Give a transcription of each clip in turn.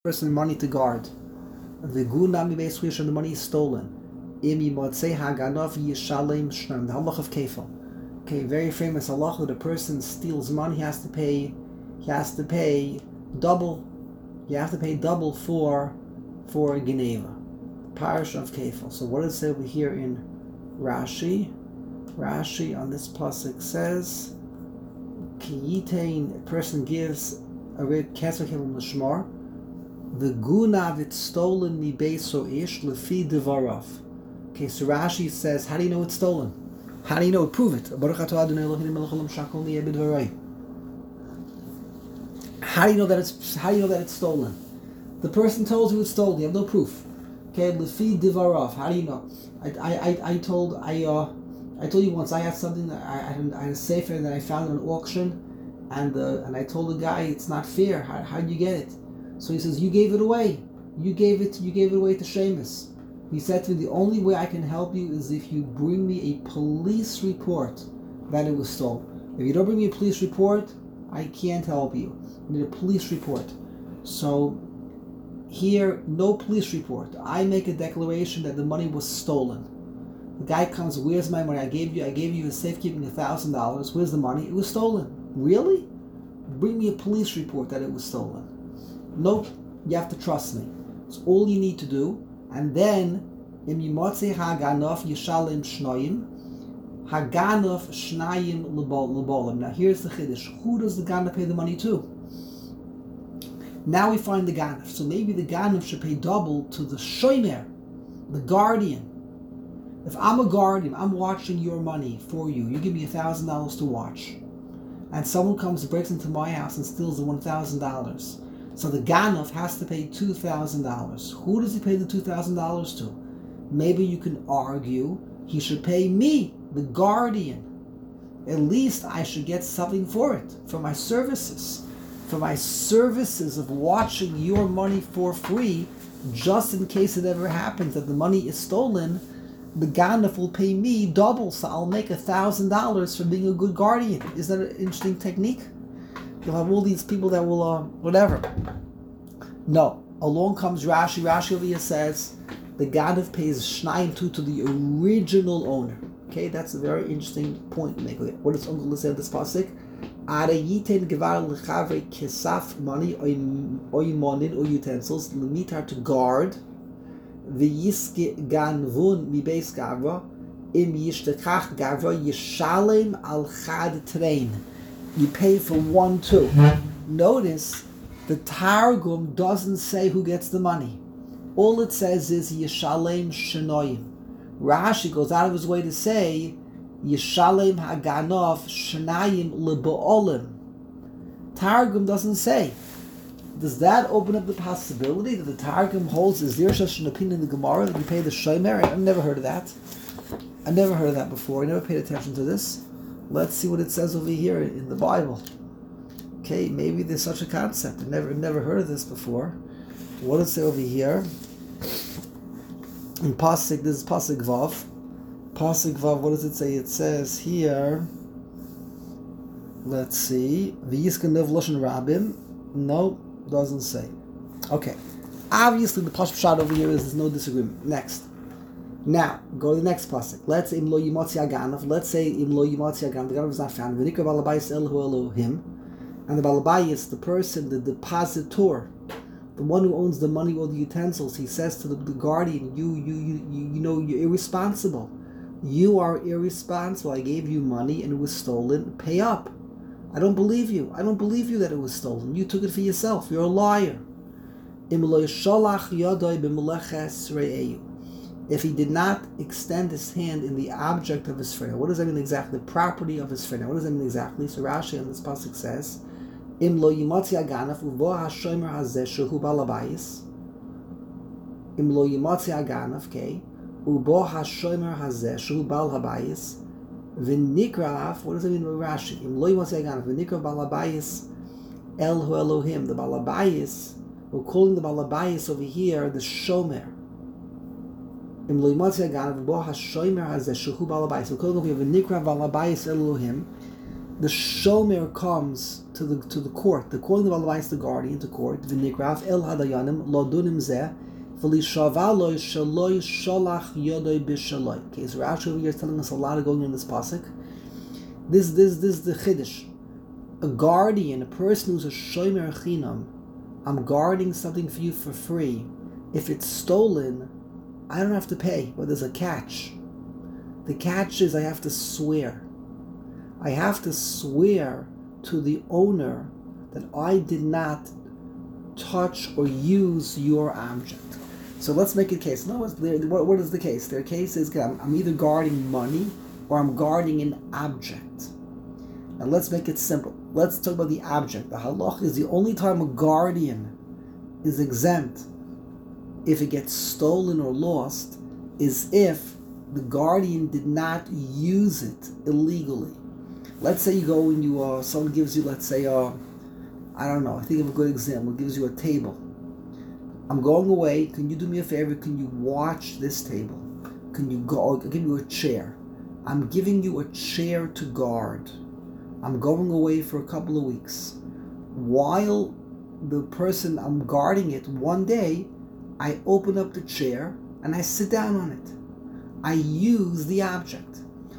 person money to guard. The gunami basically the money is stolen. Imi motzei haganav yishalem shnan. The halach of kefil. Okay, very famous halach that a person steals money, he has to pay double. You have to pay double for geneva. Parish of kefil. So what does it say over here in Rashi? Rashi on this pasuk says, Kiyitain, a person gives a red kesser kefil l'shmar. The gunav, it's stolen mi beiso ish lefi devarav. Okay, so Rashi says, how do you know it's stolen? How do you know it? Prove it. How do you know that it's stolen? The person told you it's stolen. You have no proof. Okay, lefi devarav. How do you know? I told you once I had something that I had a sefer that I found at an auction, and I told the guy it's not fair. How did you get it? So he says, you gave it away. You gave it away to Seamus. He said to me, the only way I can help you is if you bring me a police report that it was stolen. If you don't bring me a police report, I can't help you. I need a police report. So here, no police report. I make a declaration that the money was stolen. The guy comes, where's my money? I gave you a safekeeping $1,000. Where's the money? It was stolen. Really? Bring me a police report that it was stolen. Nope, you have to trust me. It's all you need to do. And then, im yimotze haganof yishalem shnoyim, haganof shnayim lebolim. Now here's the chiddush. Who does the ganav pay the money to? Now we find the ganav. So maybe the ganav should pay double to the shomer, the guardian. If I'm a guardian, I'm watching your money for you. You give me $1,000 to watch. And someone comes, breaks into my house and steals the $1,000. So the ganav has to pay $2,000. Who does he pay the $2,000 to? Maybe you can argue he should pay me, the guardian. At least I should get something for it, for my services. For my services of watching your money for free, just in case it ever happens that the money is stolen, the ganav will pay me double, so I'll make $1,000 for being a good guardian. Isn't that an interesting technique? You'll have all these people that will, whatever. No. Along comes Rashi. Rashi over here says, the ganav pays shnayim to the original owner. Okay, that's a very interesting point to make. Okay, what does Uncle say in this pasuk? Are yiten gevar lechavre kesaf money oy monin or utensils limitar to guard v'yiske ganvun mi beis gavra im yishtekach gavra yishalem al chad train. You pay for 1, 2. Notice the Targum doesn't say who gets the money. All it says is Yishalem Shenoyim. Rashi goes out of his way to say Yishalem Haganov Shenayim Leba'olim. Targum doesn't say. Does that open up the possibility that the Targum holds, is there such an opinion in the Gemara that you pay the Shomer? I've never heard of that. I've never heard of that before. I never paid attention to this. Let's see what it says over here in the Bible. Okay, maybe there's such a concept. I've never heard of this before. What does it say over here? In Pasuk, this is Pasuk Vav. Pasuk Vav, what does it say? It says here, let's see, V'yiskan Loshen Rabim. No, doesn't say. Okay. Obviously, the Pashut Pshat over here is there's no disagreement. Next. Now, go to the next pasuk. Let's say imlo yimotzi aganav. Let's say imlo yimotzi aganav. The ganav is not found. V'nikra balabayis elhu Elohim, and the balabayis, the person, the depositor, the one who owns the money or the utensils, he says to the guardian, you know, you're irresponsible. You are irresponsible. I gave you money and it was stolen. Pay up. I don't believe you. I don't believe you that it was stolen. You took it for yourself. You're a liar. Imlo yisholach yadoi b'meleches re'eyu. If he did not extend his hand in the object of his friend. What does that mean exactly? The property of his friend. What does that mean exactly? So Rashi on this pasuk says, Im lo yimotzi aganaf uvo hashomer hazeh shehu balabayis. Im lo yimotzi aganaf, okay, ubo hashomer hazeh shehu bal habayis. V'nikra'af, what does that mean with Rashi? Im lo yimotzi aganaf v'nikra balabayis elhu Elohim. The balabayis, we're calling the balabayis over here the shomer. Im lo yimotzi aganav bo hashomer hazeh shehu balabayis. We're calling over here v'nikra balabayis Elohim. the shomer comes to the court. The calling the balabais, the guardian, to court. V'nikraf el hadayanim lo dunim zeh v'lishavaloi shaloi sholach yodoi b'shaloi. Okay, so Rashi over here is telling us a lot of going on in this pasuk. This is the chiddush. A guardian, a person who's a shomer chinam, I'm guarding something for you for free. If it's stolen, I don't have to pay, but there's a catch. The catch is I have to swear. I have to swear to the owner that I did not touch or use your object. So let's make a case. No, what is the case? Their case is I'm either guarding money or I'm guarding an object. Now let's make it simple. Let's talk about the object. The halach is the only time a guardian is exempt if it gets stolen or lost is if the guardian did not use it illegally. Let's say you go and someone gives you, let's say, I don't know, I think of a good example, gives you a table. I'm going away, can you do me a favor, can you watch this table? Can you go, I'll give you a chair. I'm giving you a chair to guard. I'm going away for a couple of weeks. While the person I'm guarding it, one day, I open up the chair and I sit down on it. I use the object.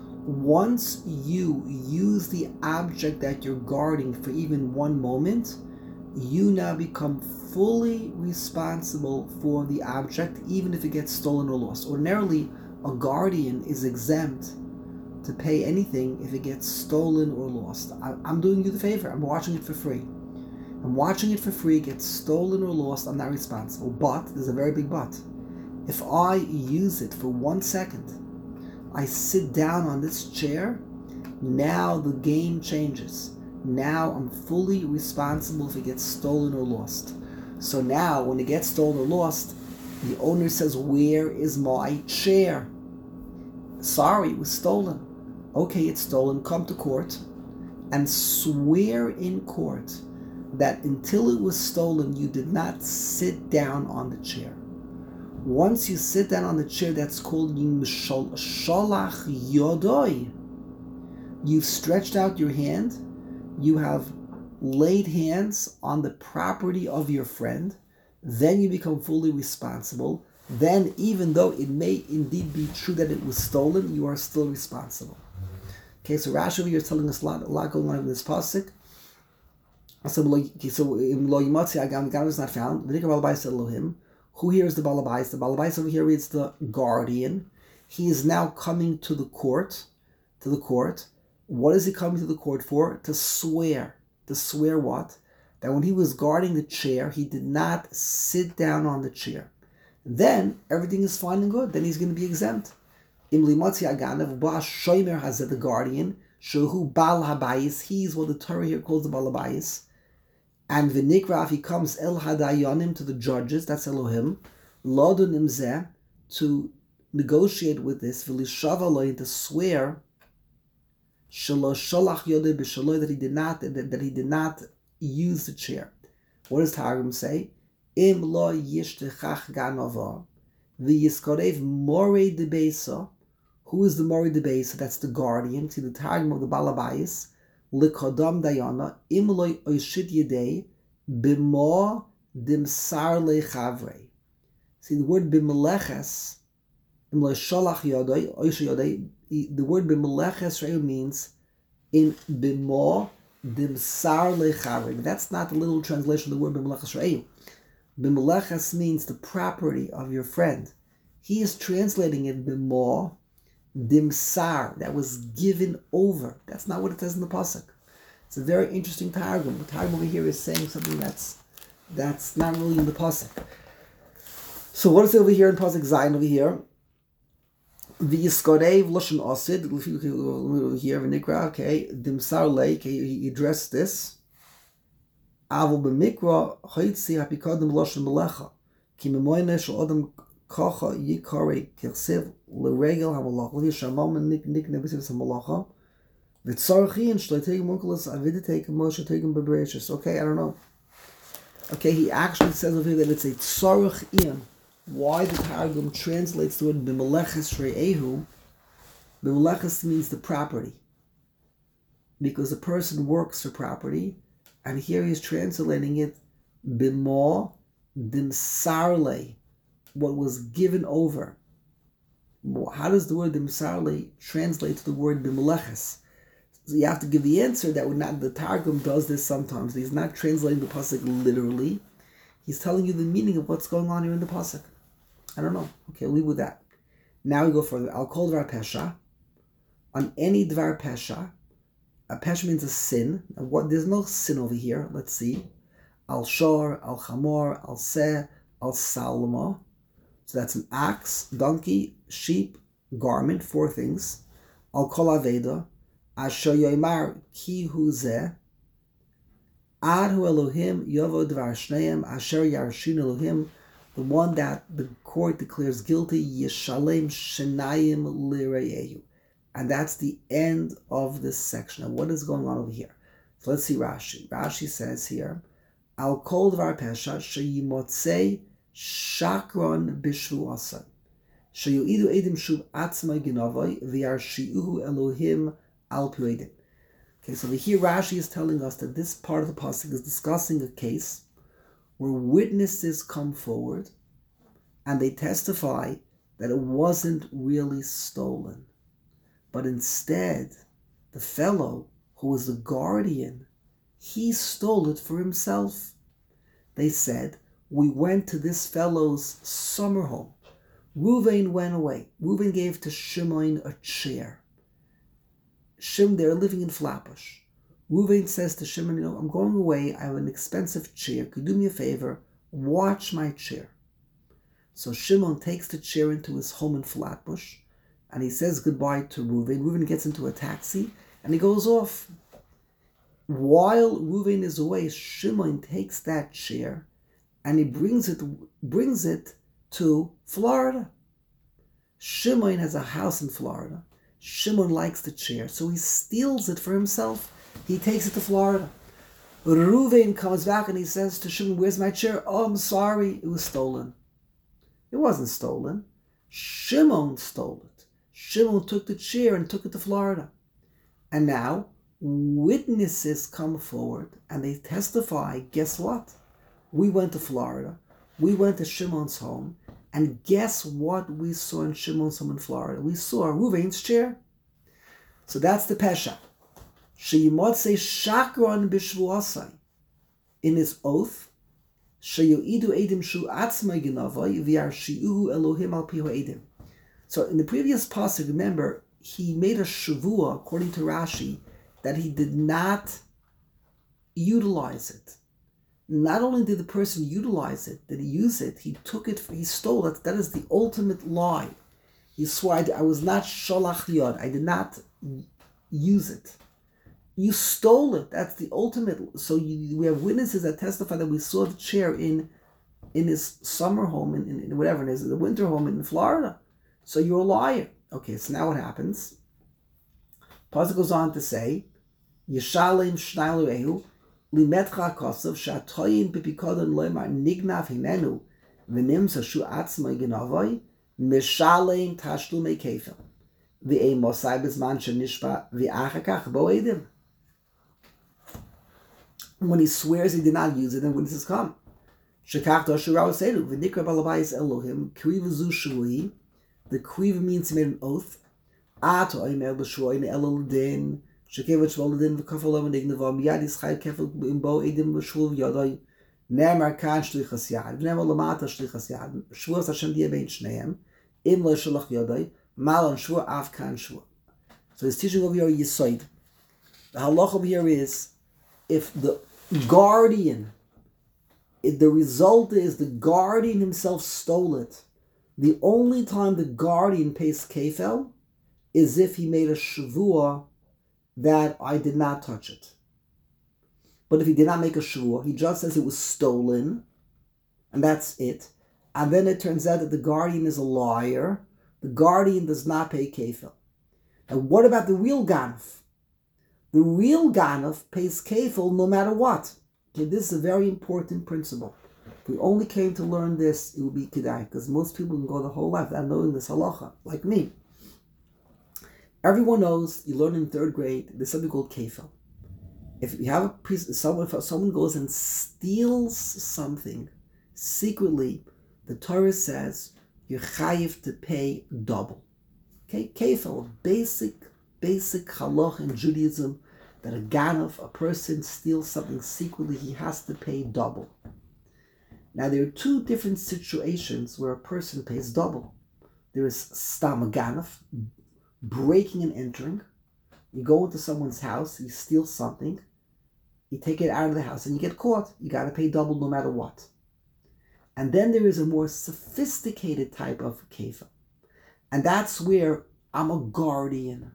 Once you use the object that you're guarding for even one moment, you now become fully responsible for the object, even if it gets stolen or lost. Ordinarily, a guardian is exempt to pay anything if it gets stolen or lost. I'm doing you the favor. I'm watching it for free. I'm watching it for free, it gets stolen or lost, I'm not responsible. But, there's a very big but. If I use it for 1 second, I sit down on this chair, now the game changes. Now I'm fully responsible if it gets stolen or lost. So now, when it gets stolen or lost, the owner says, where is my chair? Sorry, it was stolen. Okay, it's stolen, come to court and swear in court that until it was stolen, you did not sit down on the chair. Once you sit down on the chair, that's called sholach yodoi. You've stretched out your hand, you have laid hands on the property of your friend, then you become fully responsible. Then, even though it may indeed be true that it was stolen, you are still responsible. Okay, so Rashi over here is telling us a lot going on in this pasuk. So lo yimatzi agam, God is not found. V'nikra balabais Elohim. Who here is the balabais? The balabais over here is the guardian. He is now coming to the court. What is he coming to the court for? To swear. To swear what? That when he was guarding the chair, he did not sit down on the chair. Then everything is fine and good. Then he's going to be exempt. Im limatzi aganav ba shomer hazeh, the guardian. Shehu bal habayis. He's what the Torah here calls the balabayis. And v'nikra, if he comes el hadayonim, to the judges, that's Elohim, lodunim zeh, to negotiate with this, v'lishava loy, to swear, shelo sholach yodeh b'shaloi, that he did not use the chair. What does Targum say? Im lo yishtechach ganava, v'yiskorev morei de beisa. Who is the morei de beisa? That's the guardian. See the Targum of the balabayis. Likodam dayana imloy oishid yedei b'mo dimsar lechavre. See the word b'meleches, imloy sholach yodoi oishid yodei. The word b'meleches means in b'mo dimsar lechavre. That's not the literal translation of the word b'meleches re'eu. B'meleches means the property of your friend. He is translating it b'mo dimsar, that was given over. That's not what it says in the pasuk. It's a very interesting targum. The targum over here is saying something that's not really in the pasuk. So what is it over here in pasuk Zayin over here? V'yiskorev loshen osid. Over here v'nikra. Okay, dimsar lei. Okay, he addressed this. Avol b'mikra chayitzi hapikodim loshen melecha ki memoyne shel adam kacha yikare kirsev l'regel hamalach l'vishamam nikne b'sivs hamalacha v'tzarchi and shleiteg munkelas aviditeg moshe tegem bebereshus. Okay, I don't know. Okay, he actually says over here that it's a tzarach ian. Why the Targum translates the word b'meleches re'ehu? B'meleches means the property. because the person works for property, and here he's translating it b'mo dimsarle, what was given over. How does the word dimsarle translate to the word b'meleches? So you have to give the answer that would not. The Targum does this sometimes. He's not translating the pasuk literally. He's telling you the meaning of what's going on here in the pasuk. I don't know. Okay, leave with that. Now we go further. I'll call dvar pesha. On any dvar pesha, a pesha means a sin. What? There's no sin over here. Let's see. Al shor, al chamor, al seh, al salma. So that's an ox, donkey, sheep, garment. 4 things. Al kol aveda. Asher yoimar ki hu zeh. Ad hu Elohim yovo dvar shneim asher yarshin Elohim. The one that the court declares guilty, Yeshalem Shenayim Lireyehu. And that's the end of this section. Now, what is going on over here? So let's see Rashi. Rashi says here, Al kol dvar pesha sheyimotzei shakron bishvu asan. Sheyu'idu edim shuv atzmai genovai v'yarshi'uhu Elohim al pi'edim. Okay, so here Rashi is telling us that this part of the pasuk is discussing a case where witnesses come forward and they testify that it wasn't really stolen, but instead the fellow who was the guardian, he stole it for himself. They said, we went to this fellow's summer home. Reuven went away. Reuven gave to Shimon a chair. They're living in Flatbush. Reuven says to Shimon, I'm going away. I have an expensive chair. Could you do me a favor? Watch my chair. So Shimon takes the chair into his home in Flatbush, and he says goodbye to Reuven. Reuven gets into a taxi, and he goes off. While Reuven is away, Shimon takes that chair, and he brings it to Florida. Shimon has a house in Florida. Shimon likes the chair, so he steals it for himself. He takes it to Florida. Reuven comes back and he says to Shimon, where's my chair? Oh, I'm sorry, it was stolen. It wasn't stolen. Shimon stole it. Shimon took the chair and took it to Florida. And now, witnesses come forward and they testify, guess what? We went to Florida. We went to Shimon's home. And guess what we saw in Shimon's home in Florida? We saw Reuven's chair. So that's the Pesha. Sheyimotzei shakron b'shvuasai. In his oath, sheyoidu edim shu atzmai genavai v'yarshi'uhu Elohim al pihu edim. So in the previous pasuk, remember, he made a shavua, according to Rashi, that he did not utilize it. Not only did the person utilize it, did he use it, he took it, he stole it. That is the ultimate lie. He swore, I was not sholach yod, I did not use it. You stole it. That's the ultimate. So we have witnesses that testify that we saw the chair in his summer home, in whatever it is, the winter home in Florida. So you're a liar. Okay, so now what happens? Pasuk goes on to say, Yeshalem shnai le'ehu limetcha kosav shatoyin pipikodon loymar nignav himenu v'nimsa shu atzmai genavai mishalem tashlumei kefil v'ei mosai bezman shenishpa v'achakach bo edim. When he swears he did not use it, then witnesses come. Shekach doshurav sedu v'nikra balabayis Elohim kriva zu shui. The kriva means he made an oath. Ato oimer b'shvoin elolidin shekevet shvolidin v'kafalom nignav miyad yischay kefil imbo edim b'shvul yadai nemar kan shlichas yad v'nemar lamata shlichas yad shvuas Hashem diya bein shneim im lo shalach yadai malon shvur af kan shvur. So he's teaching over here Yisoid. The halach over here is, if the guardian, if the result is the guardian himself stole it, the only time the guardian pays kefel is if he made a shavua that I did not touch it. But if he did not make a shavua, he just says it was stolen, and that's it. And then it turns out that the guardian is a liar. The guardian does not pay kefel. And what about the real ganaf? The real ganaf pays kefil no matter what. Okay, this is a very important principle. If we only came to learn this, it would be kedai, because most people can go the whole life without knowing this halacha, like me. Everyone knows, you learn in third grade, there's something called kefil. If you have someone goes and steals something secretly, the Torah says you're chayiv to pay double. Okay, kefil, basic halach in Judaism, that a ganav, a person steals something secretly, he has to pay double. Now there are two different situations where a person pays double. There is stam ganav, breaking and entering. You go into someone's house, you steal something, you take it out of the house and you get caught. You got to pay double no matter what. And then there is a more sophisticated type of kefil. And that's where I'm a guardian.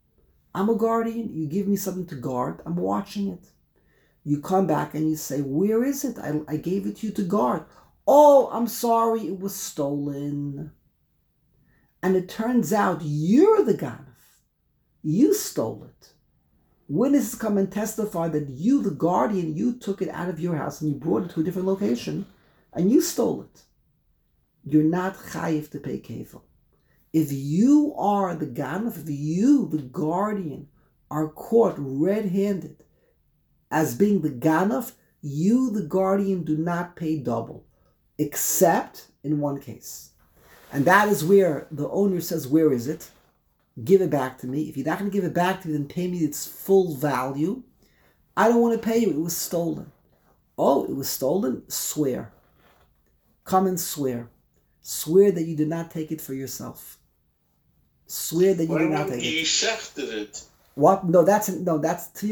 You give me something to guard, I'm watching it. You come back and you say, where is it? I gave it to you to guard. Oh, I'm sorry, it was stolen. And it turns out you're the ganav. You stole it. Witnesses come and testify that you, the guardian, you took it out of your house and you brought it to a different location and you stole it. You're not chayiv to pay kefil. If you are the ganav, if you, the guardian, are caught red-handed as being the ganav, you, the guardian, do not pay double, except in one case. And that is where the owner says, where is it? Give it back to me. If you're not going to give it back to me, then pay me its full value. I don't want to pay you. It was stolen. Oh, it was stolen? Swear. Come and swear. Swear that you did not take it for yourself. Swear that you did not take it. What? No, that's another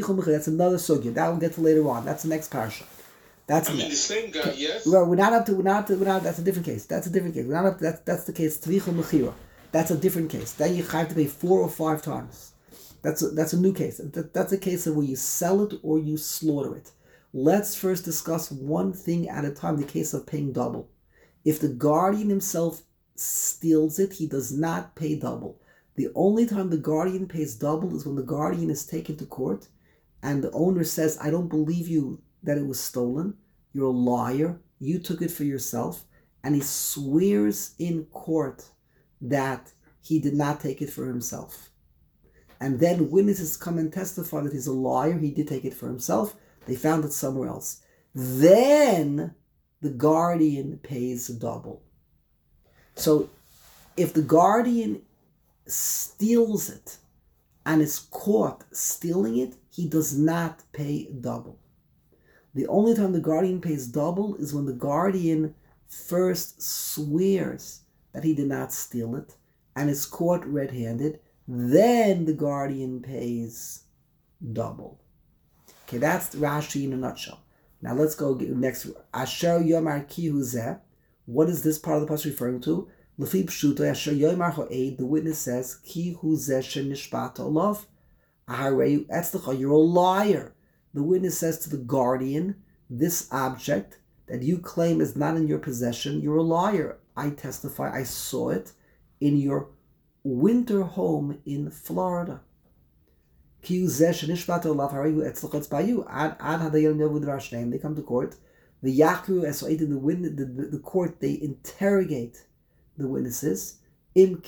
sugya. That we'll get to later on. That's the next parasha. The same guy, yes. We're not up to. That's a different case. That's the case. Tvichul mechira. That's a different case. Then you have to pay 4 or 5 times. That's a new case. That's a case of where you sell it or you slaughter it. Let's first discuss one thing at a time, the case of paying double. If the guardian himself steals it, he does not pay double. The only time the guardian pays double is when the guardian is taken to court and the owner says, I don't believe you that it was stolen. You're a liar. You took it for yourself. And he swears in court that he did not take it for himself. And then witnesses come and testify that he's a liar, he did take it for himself, they found it somewhere else. Then the guardian pays double. So if the guardian steals it and is caught stealing it, he does not pay double. The only time the guardian pays double is when the guardian first swears that he did not steal it and is caught red-handed, then the guardian pays double. Okay, that's Rashi in a nutshell. Now let's go next. Asher Yomar Ki Hu Zeh. What is this part of the pasuk referring to? Lefi Pshuto Asher Yomar Ho'ed. The witness says Ki Hu Zeh Shenishbata Olav. Aharei Etzlecha. You're a liar. The witness says to the guardian, this object that you claim is not in your possession, you're a liar. I testify, I saw it in your winter home in Florida. They come to court. The court, they interrogate the witnesses. If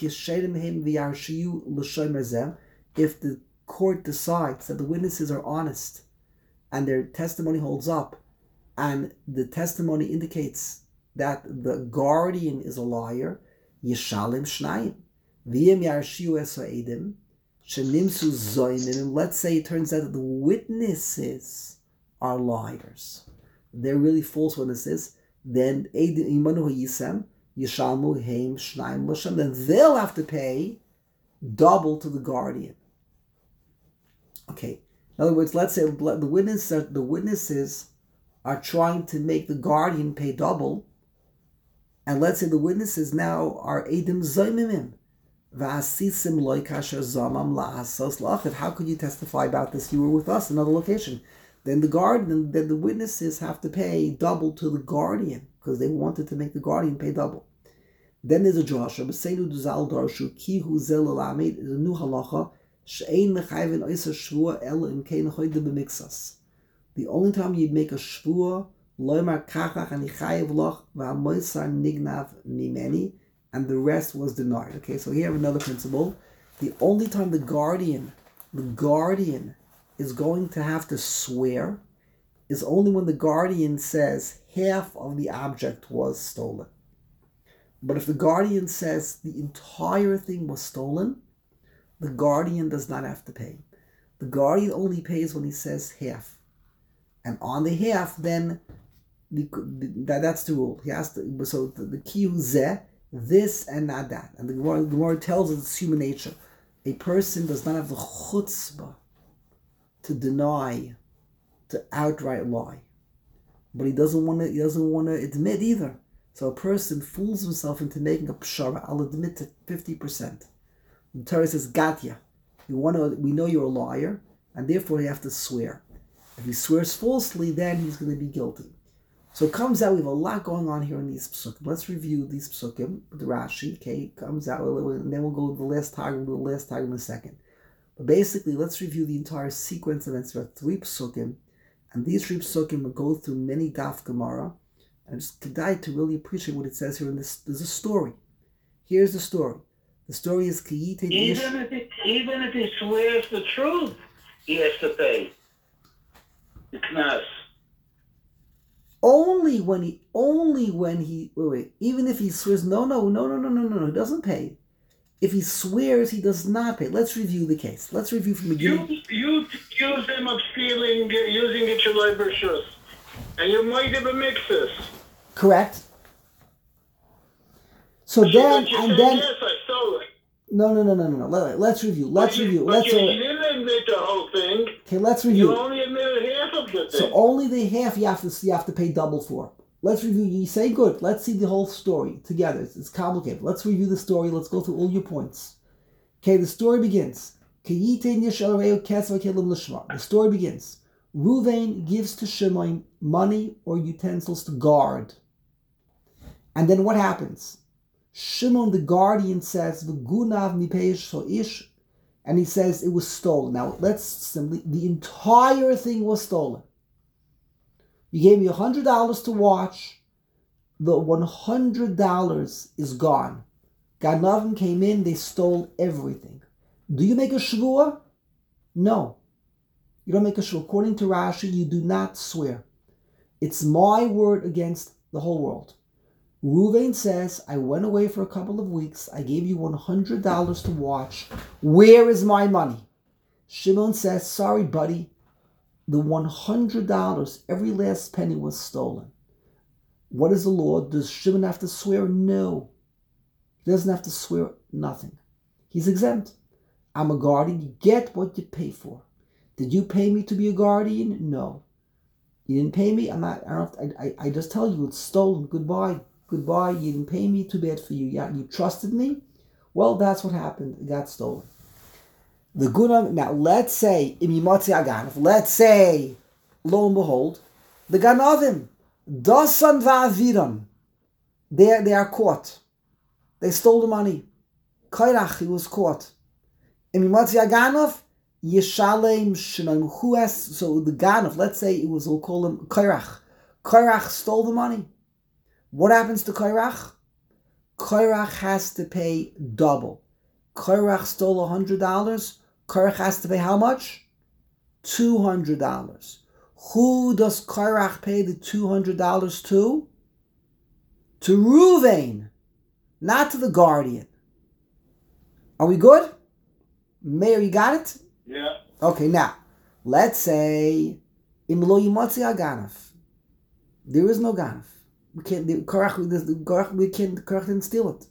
the court decides that the witnesses are honest and their testimony holds up, and the testimony indicates that the guardian is a liar, Yeshalim Shnayim. V'yem yarshiu esoedim, shenimsu zoynim. Let's say it turns out that the witnesses are liars. They're really false witnesses. Then Eidim imanu yisem, Yeshalmu heim Shnayim l'shem. Then they'll have to pay double to the guardian. Okay. In other words, let's say the witnesses are trying to make the guardian pay double, and let's say the witnesses now are Eidim Zoymimim. V'asisim loy kasher zamam la'asos la'achid. How could you testify about this? You were with us in another location. Then the witnesses have to pay double to the guardian because they wanted to make the guardian pay double. Then there's a drasha. B'seinu duzal darshu ki hu zel alamed. Is a new halacha. She'ein mechayven oisa shvua ela im kein choyde b'mixas. The only time you make a shvua, loymar kachach ani chayev loch v'amoisar nignav mimeni, and the rest was denied. Okay, so here we have another principle The only time the guardian is going to have to swear is only when the guardian says half of the object was stolen. But if the guardian says the entire thing was stolen, the guardian does not have to pay. The guardian only pays when he says half. And on the half, then that's the rule. He has to. So the key is this and not that. And the Gemara tells us it's human nature. A person does not have the chutzpah to deny, to outright lie, but he doesn't want to admit either. So a person fools himself into making a pshara. I'll admit to 50%. The Torah says gatya. We know you're a liar, and therefore you have to swear. If he swears falsely, then he's going to be guilty. So it comes out we have a lot going on here in these psukim. Let's review these psukim. The Rashi, okay, comes out, and then we'll go to the last targum. We'll do the last targum in a second. But basically, let's review the entire sequence of events. There are 3 psukim, and these 3 psukim will go through many daf Gemara, and just kedai to really appreciate what it says here in this. There's a story. Here's the story. The story is Kiyite. Even if he swears the truth, he has to pay the knas. Only when he even if he swears no, he doesn't pay. If he swears, he does not pay. Let's review the case. Let's review from the beginning. You accuse him of stealing, using it your library, and you might have a mixus. Correct. So then, and then. Yes, I stole it. No. Let's review. Let's review. But you didn't admit the whole thing. Okay, let's review. You only admitted half of the thing. So only the half you have to pay double for. Let's review. You say good. Let's see the whole story together. It's complicated. Let's review the story. Let's go through all your points. Okay, the story begins. The story begins. Ruvain gives to Shimon money or utensils to guard. And then what happens? Shimon, the guardian, says, "V'gunav mipeish so'ish," and he says it was stolen. Now, the entire thing was stolen. You gave me $100 to watch. The $100 is gone. Ganavim came in, they stole everything. Do you make a shvuah? No. You don't make a shvuah. According to Rashi, you do not swear. It's my word against the whole world. Ruvain says, I went away for a couple of weeks. I gave you $100 to watch. Where is my money? Shimon says, sorry, buddy. The $100, every last penny was stolen. What is the law? Does Shimon have to swear? No. He doesn't have to swear nothing. He's exempt. I'm a guardian. You get what you pay for. Did you pay me to be a guardian? No. You didn't pay me? I just tell you it's stolen. Goodbye. You didn't pay me, too bad for you. Yeah, you trusted me? Well, that's what happened. It got stolen. Now, let's say, lo and behold, the Ganavim, Dasan va'aviram, they are caught. They stole the money. Kairach, he was caught. Imimatzi Aganav, Yeshalem Shimon. Who has, so the Ganav, let's say we'll call him Kairach. Kairach stole the money. What happens to Kairach? Kairach has to pay double. Kairach stole $100. Kairach has to pay how much? $200. Who does Kairach pay the $200 to? To Ruvain, not to the guardian. Are we good? Meir, you got it? Yeah. Okay, now, let's say, Imlo Yimotzi Aganav. There is no Ganav. Kairach didn't steal it.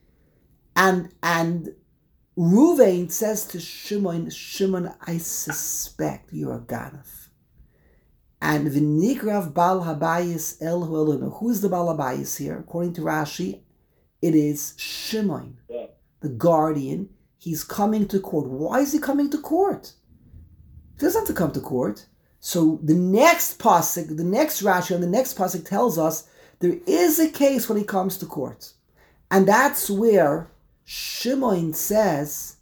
And Ruvain says to Shimon, I suspect you're a Ganav. And V'nikrav Bal Habayis El Hueluna. Who's the Bal Habayis here? According to Rashi, it is Shimon, the guardian. He's coming to court. Why is he coming to court? He doesn't have to come to court. So the next pasuk, the next Rashi, and the next pasuk tells us there is a case when he comes to court. And that's where Shimon says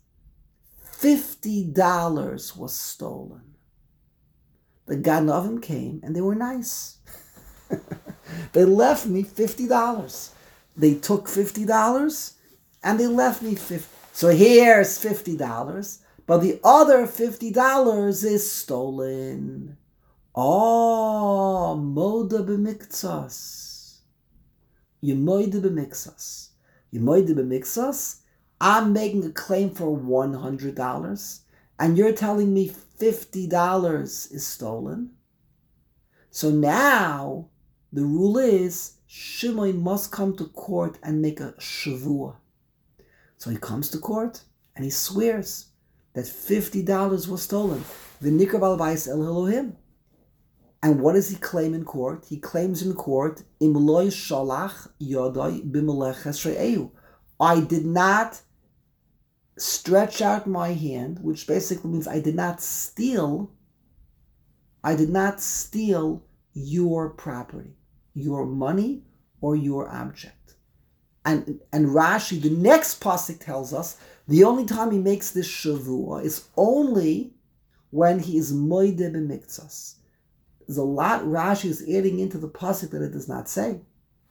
$50 was stolen. The Ganavim came and they were nice. They left me $50. They took $50 and they left me $50. So here's $50, but the other $50 is stolen. Oh, moda b'miktsas. You moida b'miktsas. You moida b'miktsas. I'm making a claim for $100, and you're telling me $50 is stolen. So now the rule is Shimon must come to court and make a shavua. So he comes to court and he swears that $50 was stolen. The nikra balabais el Elohim. And what does he claim in court? He claims in court, Im loy shalach yodai b'meleches re'eu. I did not stretch out my hand, which basically means I did not steal your property, your money, or your object. And Rashi, the next pasuk tells us, the only time he makes this shavua is only when he is moide b'miktsas. There's a lot Rashi is adding into the pasuk that it does not say.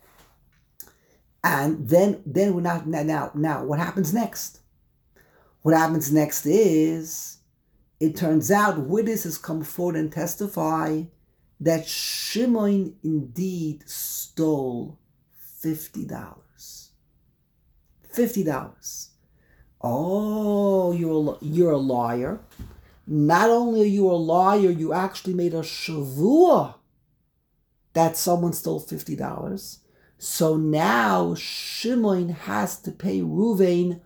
And then we're not now. What happens next? What happens next is, it turns out witnesses come forward and testify that Shimon indeed stole $50. $50. Oh, you're a liar. Not only are you a liar, you actually made a shavua that someone stole $50. So now Shimon has to pay Ruvain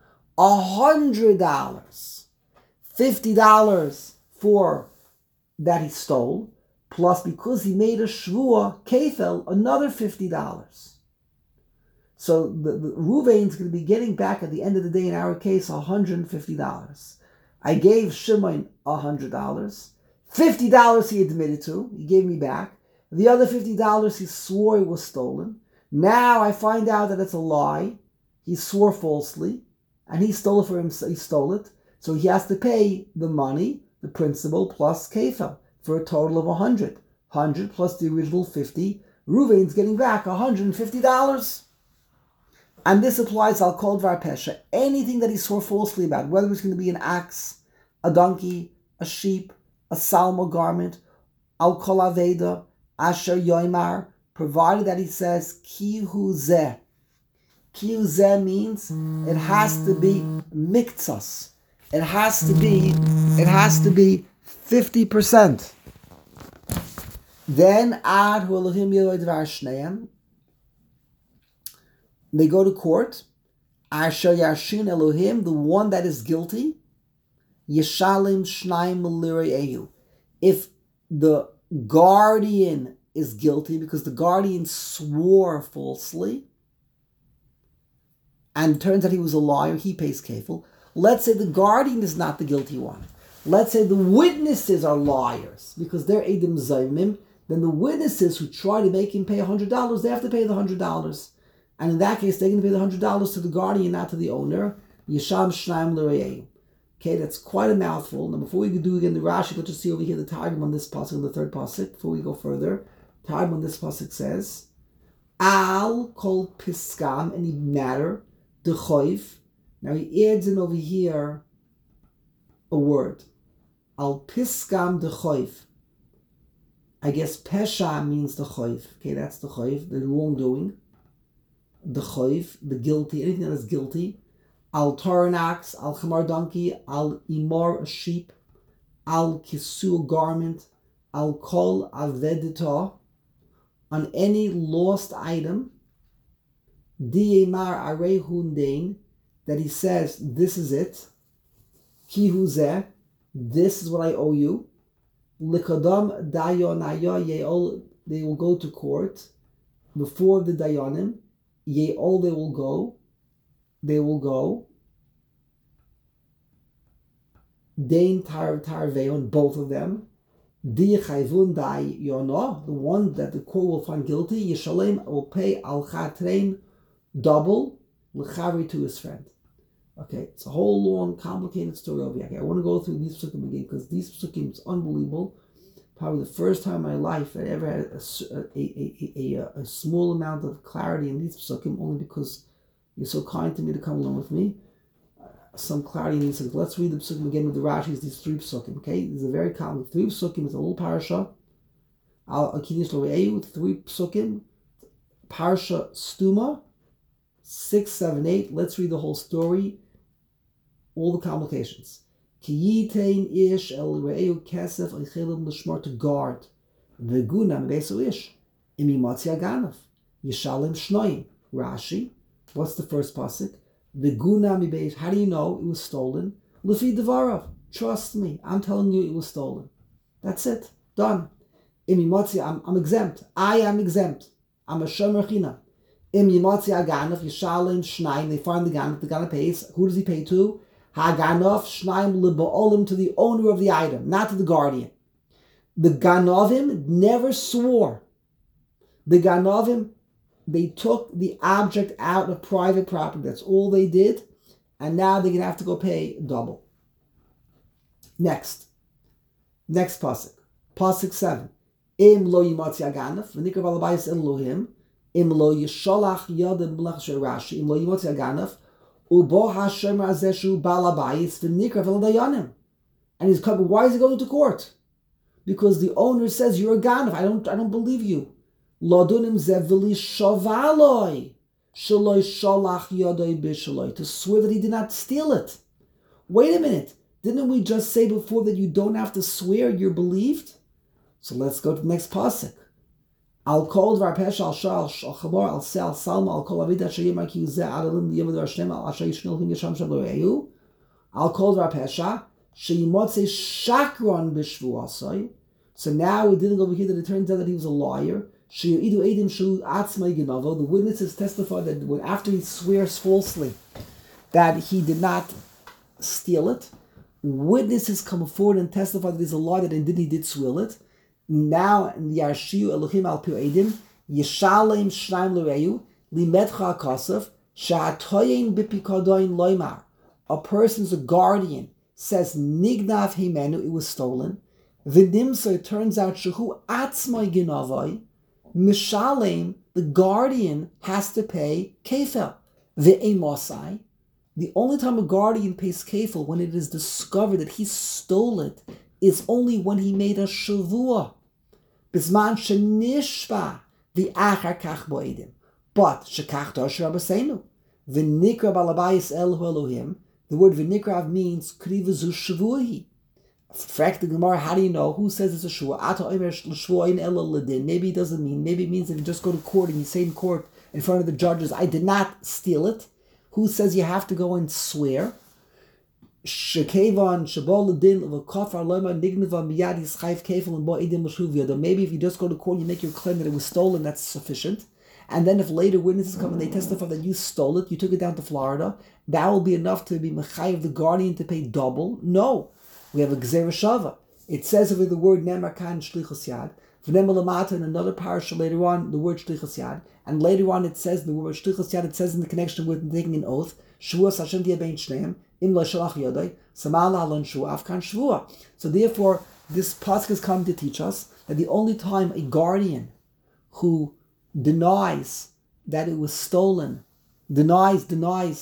$100. $50 for that he stole, plus because he made a shvua, kefel, another $50. So the Ruvain's going to be getting back at the end of the day, in our case, $150. I gave Shimon $100. $50 he admitted to, he gave me back. The other $50 he swore it was stolen. Now I find out that it's a lie. He swore falsely, and he stole it for himself. He stole it. So he has to pay the money, the principal, plus kefel, for a total of 100. 100 plus the original 50. Ruvain's getting back $150. And this applies al kol dvar pesha. Anything that he swore falsely about, whether it's going to be an ox, a donkey, a sheep, a salma garment, al kol aveda, asher yoimar, provided that he says ki hu zeh. Ki hu zeh means it has to be miktsas. It has to be 50%. Then ad hu Elohim yeloi dvar shneim. They go to court. Asher yashin Elohim, the one that is guilty, yeshalim shnaim l'irei ehu. If the guardian is guilty because the guardian swore falsely, and it turns out he was a liar, he pays kefil. Let's say the guardian is not the guilty one. Let's say the witnesses are liars because they're edim zaymim. Then the witnesses who try to make him pay $100, they have to pay the $100. And in that case, they're going to pay the $100 to the guardian, not to the owner. Yesham shnaim l'rei. Okay, that's quite a mouthful. Now, before we do again the Rashi, let's just see over here the Targum on this pasuk, the third pasuk. Before we go further, Targum on this pasuk says, "Al kol piskam," any matter, dechoif. Now he adds in over here a word, al piskam dechoif. I guess pesha means the choif. Okay, that's the choif, the wrongdoing. The choif, the guilty, anything that is guilty. Al toranax, al chamar donkey, al imor a sheep, al kisu a garment, al kol avedita, on any lost item. Diemar arehun dein, that he says, this is it. Ki hu zeh, this is what I owe you. Likadam dayonaya yeol, they will go to court before the dayanim. Yeol, they will go. Dain tarveon, both of them. Di chayvun dayono, the one that the court will find guilty. Yeshalem will pay al chatrein, double, l'chavri, to his friend. Okay, it's a whole long, complicated story over here. Okay, I want to go through these psukim again because these psukim is unbelievable. Probably the first time in my life I ever had a small amount of clarity in these psukim, only because you're so kind to me to come along with me. some clarity in these things. Let's read the psukim again with the Rashi's, these 3 psukim, okay? This is a very common 3 psukim. It's a little parasha. Al-Akinish Lore'eu, 3 psukim. Parsha Stuma, 6, 7, 8. Let's read the whole story. All the complications. Ki yitain ish el re'eu kesef oichelim l'shmor, to guard. V'guna m'beso ish. Imi matzi aganav. Yishalim shnoim. Rashi. What's the first pasuk? V'guna m'beis. How do you know it was stolen? L'fi devarav. Trust me. I'm telling you it was stolen. That's it. Done. Imi matzi, I'm exempt. I am exempt. I'm a shomer china. Imi matzi aganav. Yishalim shnaim. They find the ganav pays. Who does he pay to? Haganav shnaim liba'olim, to the owner of the item, not to the guardian. The Ganovim never swore. The Ganovim, they took the object out of private property. That's all they did. And now they're going to have to go pay double. Next pasuk. Pasuk 7. Im lo yimatzi aganav, v'nikra balabayis Elohim, im lo yisholach yodem melech Rashi, im lo yimatzi aganav, ubo hashem azeshu balabayis v'nikra v'ladayanim. And he's coming. Why is he going to court? Because the owner says, you're a ganav. I don't believe you. Ladunim zevili shavaloi shaloi shalach yodoi bishaloi, to swear that he did not steal it. Wait a minute. Didn't we just say before that you don't have to swear, you're believed? So let's go to the next pasuk. Al kol dvar pesha al shal al chamor al se al salma al kol avida sheyimar ki uzeh adalim yivud v'ashtem al asher yishnil him yisham shalo eyu al kol dvar pesha sheyimotze shakron b'shvuasai. So now we didn't go over here that it turns out that he was a liar. Sheyidu edim shu atzmai genavo. The witnesses testified that when after he swears falsely that he did not steal it, witnesses come forward and testify that he's a liar, that indeed he did steal it. Now, Yarshiu Elohim al Pir Edim, Yishalem Shnaim L'Reyu, Limetcha Akasov, Sha'atoyin Bipikadoin Loimar. A person's a guardian says Nignav Himenu, it was stolen. V'nimso, it turns out Shehu Atzmai Ginavai, Mishalem, the guardian has to pay Kefel. Ve'emosai. The only time a guardian pays Kefel, when it is discovered that he stole it, is only when he made a shavua. Bisman shenishva v'achar kach bo'edim. But shekach dosher abasenu v'nikra balabayis Elohu Elohim. The word v'nikra means krivazu shavuahi. Fact the Gemara, how do you know? Who says it's a shua? Ata omer l'shvuayin elo l'din. Maybe it doesn't mean. Maybe it means that you just go to court and you say in court in front of the judges, I did not steal it. Who says you have to go and swear? Shekevan shabol ledin v'kafar lema nigneva miyad yischayv kefel and bo edim l'shuvia. Maybe if you just go to court, you make your claim that it was stolen, that's sufficient. And then if later witnesses come and they testify that you stole it, you took it down to Florida, that will be enough to be mechayev the guardian to pay double? No. We have a gzera shava. It says over the word nemar kan shlichus yad. V'nemar lamata in another parasha later on, the word shlichus yad. And later on it says the word shlichus yad, it says in the connection with taking an oath, Shuas Hashem diya bein shneim, im lo shalach yodai, samal alon shua afkan shvua. So therefore, this pasuk is coming to teach us that the only time a guardian who denies that it was stolen, anytime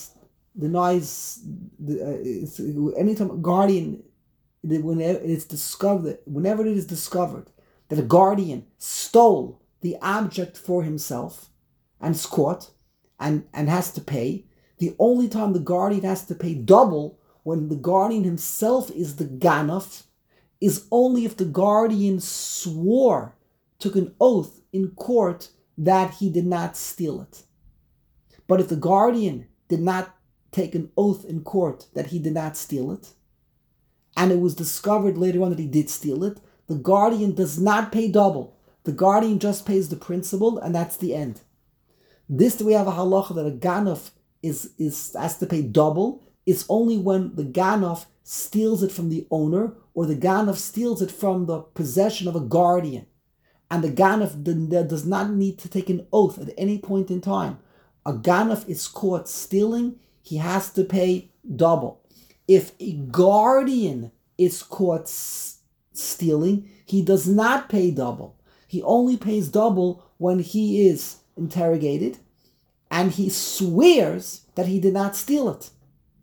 a guardian, whenever it is discovered that a guardian stole the object for himself and is caught and has to pay, the only time the guardian has to pay double when the guardian himself is the ganaf is only if the guardian took an oath in court that he did not steal it. But if the guardian did not take an oath in court that he did not steal it, and it was discovered later on that he did steal it, the guardian does not pay double. The guardian just pays the principal, and that's the end. This, we have a halacha that a ganaf has to pay double. It's only when the ganaf steals it from the owner, or the ganaf steals it from the possession of a guardian. And the ganaf does not need to take an oath at any point in time. A ganaf is caught stealing, he has to pay double. If a guardian is caught stealing, he does not pay double. He only pays double when he is interrogated and he swears that he did not steal it.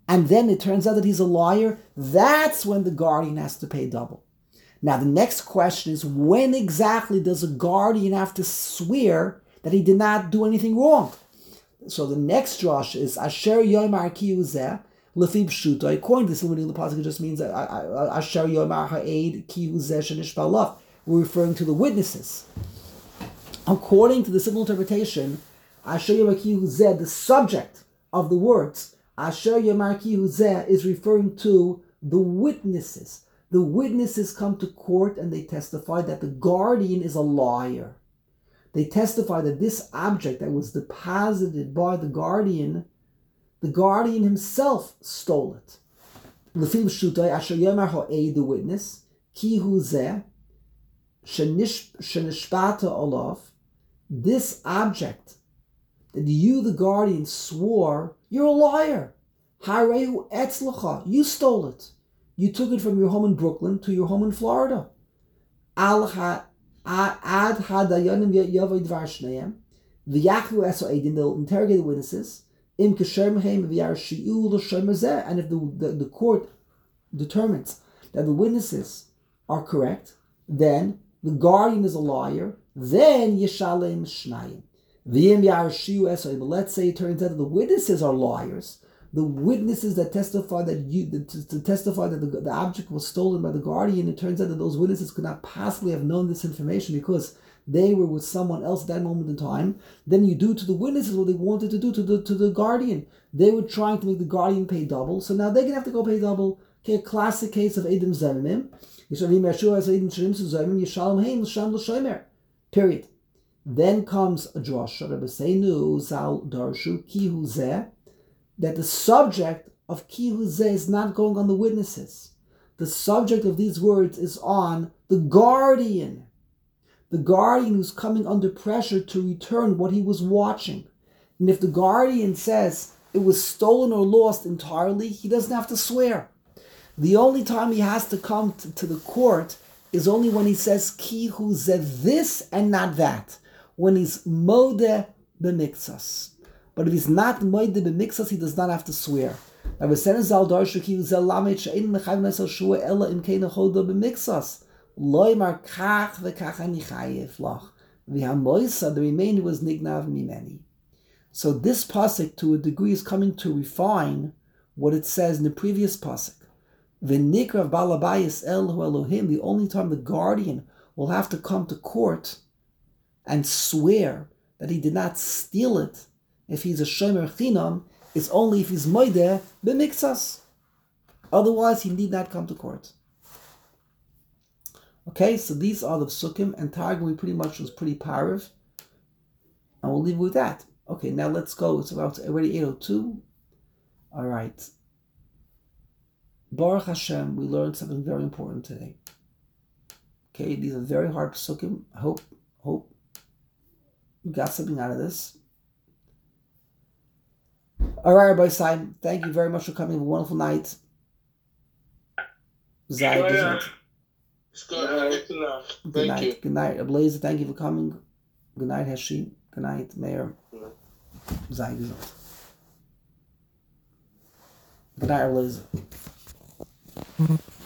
and then it turns out that he's a liar, that's when the guardian has to pay double. Now the next question is, when exactly does a guardian have to swear that he did not do anything wrong? So the next drush is Asher Yomar Ki Uzeh Lefi Pshuto. According to this limiting the pasuk, it just means Asher Yomar Ha'ed Ki Uzeh Shenishba Laf. We're referring to the witnesses. According to the simple interpretation, Asher Yomar Ki Uzeh, the subject of the words Asher Yomar Ki Uzeh, is referring to the witnesses. The witnesses come to court and they testify that the guardian is a liar. They testify that this object that was deposited by the guardian himself stole it. The witness, ki hu zeh, shenishpata olav, this object that you, the guardian, swore, you're a liar. Harehu etzlacha, you stole it. You took it from your home in Brooklyn to your home in Florida. Ad hadayanim yavay dvar shneim, v'yachlu eso edim, they'll interrogate the witnesses, im kesher mehem v'yarshiu l'shem zeh, and if the court determines that the witnesses are correct, then the guardian is a liar, then yeshalem shnayim. V'yim yarshiu eso edim, let's say it turns out that the witnesses are liars, the witnesses that testify that the object was stolen by the guardian, it turns out that those witnesses could not possibly have known this information because they were with someone else at that moment in time. Then you do to the witnesses what they wanted to do to the guardian. They were trying to make the guardian pay double, so now they're going to have to go pay double. Okay, a classic case of Edim Zemim. Period. Then comes a drasha, Rabbi Seinu Zal Darshu Ki Hu Zeh, that the subject of Ki Hu Zeh is not going on the witnesses. The subject of these words is on the guardian. The guardian who's coming under pressure to return what he was watching. And if the guardian says it was stolen or lost entirely, he doesn't have to swear. The only time he has to come to the court is only when he says Ki Hu Zeh this and not that. When he's modeh b'miktsas. But if he's not moide b'miktsas, he does not have to swear. The remainder was nignav mimeni. So this pasuk, to a degree, is coming to refine what it says in the previous pasuk. V'nikrav balabayis Elohu Elohim. The only time the guardian will have to come to court and swear that he did not steal it, if he's a shomer chinam, is only if he's moideh b'miktsas. Otherwise, he need not come to court. Okay, so these are the psukim, and Targum pretty much was pretty parav, and we'll leave it with that. Okay, now let's go. It's about already 8:02. All right. Baruch Hashem, we learned something very important today. Okay, these are very hard psukim. I hope you got something out of this. All right, Rabbi Simon, thank you very much for coming. Have a wonderful night. Zai, it's good. Good night. Good night, Ablazer. Thank you for coming. Good night, Hashim. Good night, Mayor. Zai, good night, Ablazer.